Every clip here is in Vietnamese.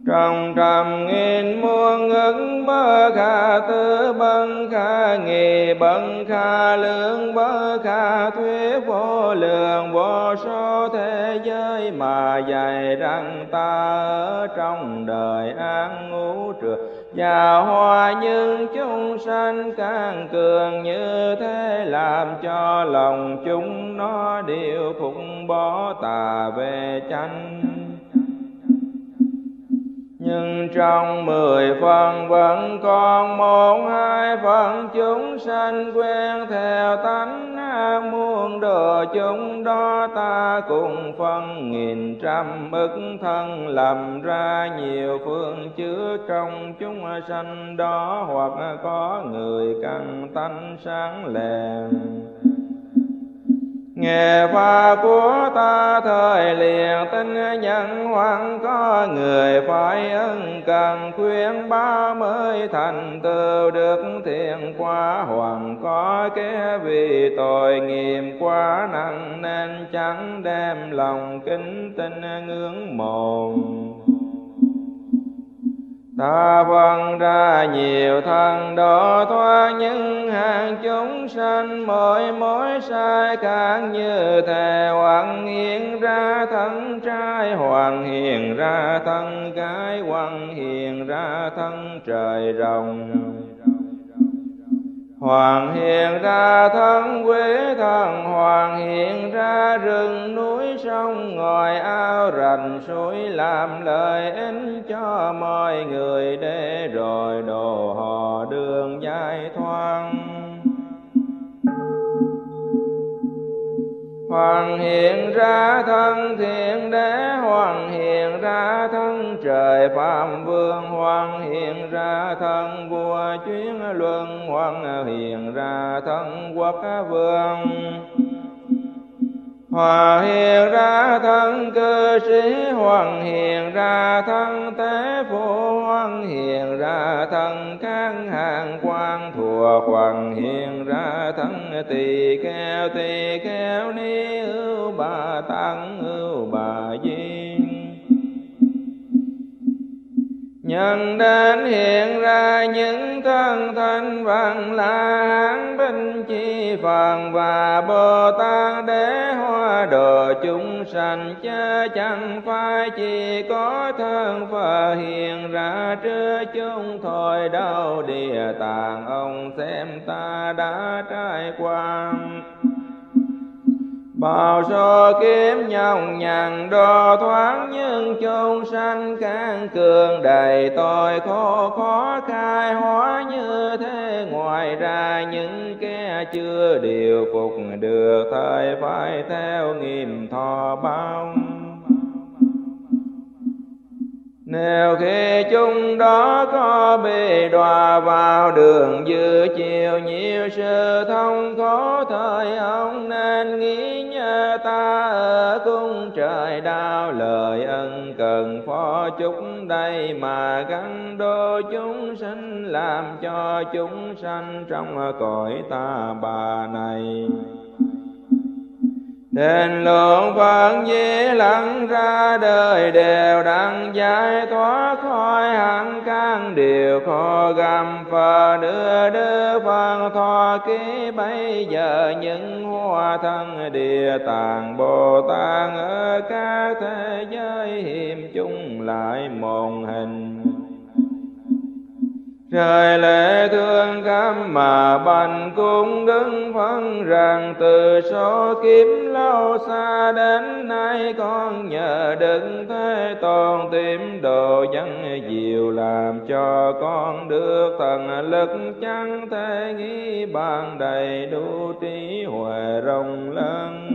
Trong trăm nghìn muôn ức bơ kha tư bân kha nghị bân kha lượng bơ kha thuyết vô lượng vô số thế giới mà dạy rằng ta ở trong đời an ngũ trược và hòa những chúng sanh càng cường như thế, làm cho lòng chúng nó đều phục bỏ tà về chánh. Nhưng trong 10 phần vẫn còn 1-2 phần chúng sanh quen theo tánh ác muốn độ chúng đó, ta cùng phân nghìn trăm ức thân lầm ra nhiều phương chứa trong chúng sanh đó, hoặc có người căn tánh sáng lèn nghe pháp của ta thời liền tin nhận, hoặc có người phải ân cần khuyên báo mới thành tựu được thiện quả, hoặc có kẻ vì tội nghiệp quá nặng nên chẳng đem lòng kính tin ngưỡng mộ. Ta phân ra nhiều thân độ thoát những hàng chúng sanh, mỗi sai khác như thế, hoặc hiện ra thân trai, hoặc hiện ra thân gái, hoặc hiện ra thân trời rồng, hoặc hiện ra thân quế thần, hoặc hiện ra rừng núi sông ngòi ao rạch suối, làm lợi ích cho mọi người để rồi độ họ đường giải thoát. Hoặc hiện ra thân thiện đế, hoặc hiện ra thân trời phạm vương, hoặc hiện ra thân vua chuyến luân, hoặc hiện ra thân quốc vương, hoặc hiện ra thân cư sĩ, hoặc hiện ra thân tế phụ, hoặc hiện ra thân các hàng quan thuộc, hoặc hiện ra thân tỳ kheo ni ưu bà tăng ưu bà di. Nhân đến hiện ra những thân thanh văn La Hán Binh Chi Phật và Bồ Tát để hóa độ chúng sanh, chớ chẳng phải chỉ có thân Phật hiện ra trước chúng thôi đâu. Địa tạng ông xem ta đã trải qua bao số kiếp nhọc nhằn độ thoát, nhưng chúng sanh càng cường đầy tội khổ khó khai hóa như thế. Ngoài ra những kẻ chưa điều phục được thời phải theo nghìn thọ bao. Nếu khi chúng đó có bị đọa vào đường dư chiều nhiều sự thông khổ thời ông, nên nghĩ nhớ ta ở cung trời đau lời ân cần phó chúc đây mà gắn đô chúng sinh, làm cho chúng sanh trong cõi ta bà này đền lượng Phật Di Lặc ra đời đều đặng giải thoát khỏi hẳn các điều khó gầm. Phật đưa Phật thọ ký bây giờ những hoa thân Địa Tạng Bồ Tát ở các thế giới hiểm chung lại một hình. Trời lễ thương khắp mà bành cung đứng phân rằng, từ số kiếp lâu xa đến nay con nhờ Đức Thế Tôn tìm độ dân diệu, làm cho con được thần lực chẳng thể nghĩ bàn, đầy đủ trí huệ rộng lớn.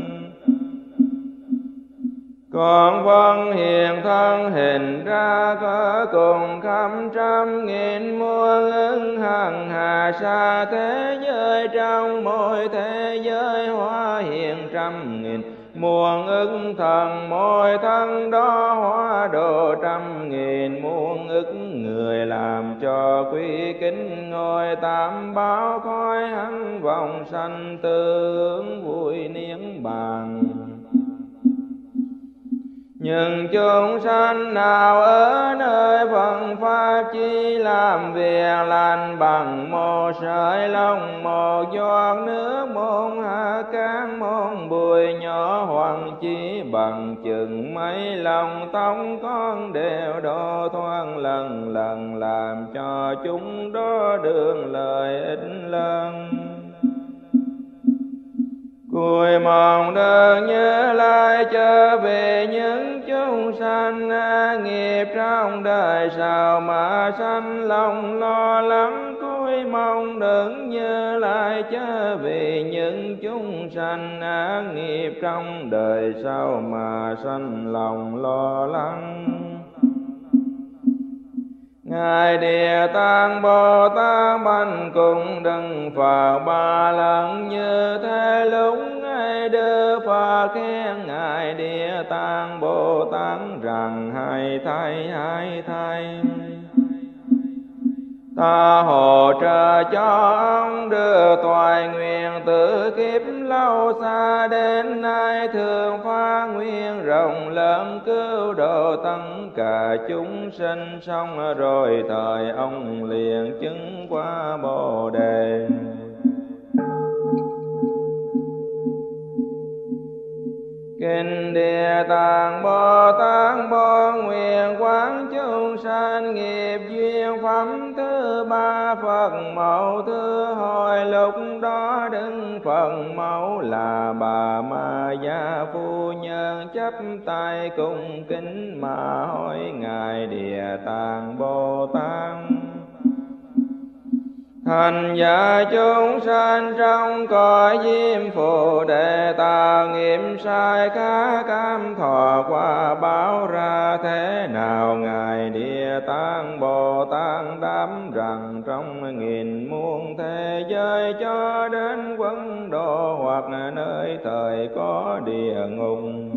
Con phân hiện thân hình ra có cùng khắp trăm nghìn muôn ức hằng hà sa thế giới, trong mỗi thế giới hóa hiện trăm nghìn muôn ức thần, mỗi thân đó hóa độ trăm nghìn muôn ức người, làm cho quý kính ngôi tam bảo khói hắn vòng sanh tướng vui niết bàn. Nhưng chúng sanh nào ở nơi pháp chi làm việc lành, bằng một sợi lông một giọt nước, môn hạ cán môn bụi nhỏ, hoặc chỉ bằng chừng mấy lòng tóc con đều độ thoáng lần lần, làm cho chúng đó được lợi ích lớn. Cùi mong đơn Như Lai trở về những chúng sanh, nghiệp trong đời sao mà sanh lòng lo lắng. Cùi mong đơn Như Lai trở về những chúng sanh, nghiệp trong đời sao mà sanh lòng lo lắng. Ngài Địa Tạng Bồ Tát bạch cùng Đức Phật ba lần như thế lúc Ngài Đức Phật khen Ngài Địa Tạng Bồ Tát rằng: hay thay ta hỗ trợ cho ông được toại nguyện từ kiếp lâu xa đến nay, thường phát nguyện rộng lớn cứu độ tất cả chúng sinh. Xong rồi thời ông liền chứng quả Bồ Đề. Kinh Địa Tạng Bồ Tát bố nguyện quán chúng sanh, nghiệp duyên phẩm thứ ba Phật mẫu thứ hồi. Lúc đó Đức Phật mẫu là Bà Ma Gia phu nhân, chắp tay cung kính mà hỏi Ngài Địa Tạng Bồ Tát: Thành giả chúng sanh trong cõi diêm phù, để tạo nghiệp sai khá cam thọ quả báo ra thế nào? Ngài Địa Tạng Bồ Tát đáp rằng: trong nghìn muôn thế giới cho đến Quân Độ, hoặc nơi thời có địa ngục,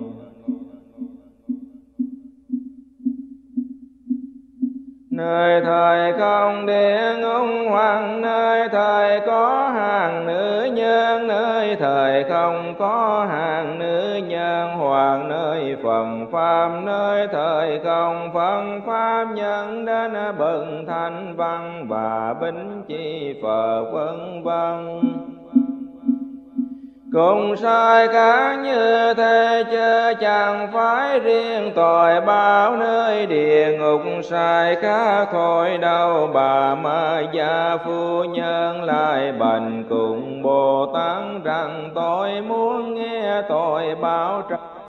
nơi thời không địa ngục, hoặc nơi thời có hàng nữ nhân, nơi thời không có hàng nữ nhân, hoặc nơi phần pháp, nơi thời không phần pháp, nhân đến bậc thanh văn và bính chi Phật vân vân. Cùng sai khác như thế, chứ chẳng phải riêng tội báo nơi địa ngục sai khác thôi đâu. Bà Ma Gia phu nhân lại bạch cùng Bồ Tát rằng: tôi muốn nghe tội báo trong